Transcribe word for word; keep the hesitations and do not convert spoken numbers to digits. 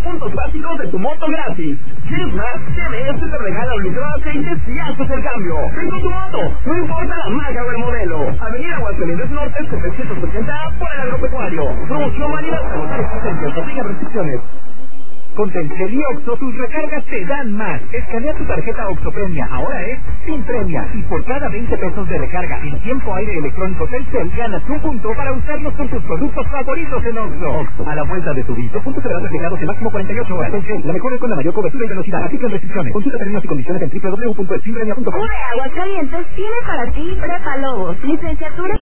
puntos básicos de tu moto gratis. ¿Quieres más? T V S te regala un litro de aceite si haces el cambio. Ven con tu moto, no importa la marca o el modelo. Avenida Aguascalientes Norte, setecientos ochenta por el Agropecuario. Promoción válida para los existentes. Aplica restricciones. Con Telcel y Oxxo, tus recargas te dan más. Escanea tu tarjeta Oxxo Premia, ahora es sin premia. Y por cada veinte pesos de recarga en tiempo aire electrónico Telcel, ganas un punto para usarlos con tus productos favoritos en Oxxo. Oxxo, a la vuelta de tu vida. Puntos serán reflejados en máximo cuarenta y ocho horas. Telcel, la mejor es con la mayor cobertura y velocidad. Aplican restricciones. Consulta términos y condiciones en doble u doble u doble u punto eximpremia punto com. Aguascalientes tiene para ti Prepa Lobos, licenciatura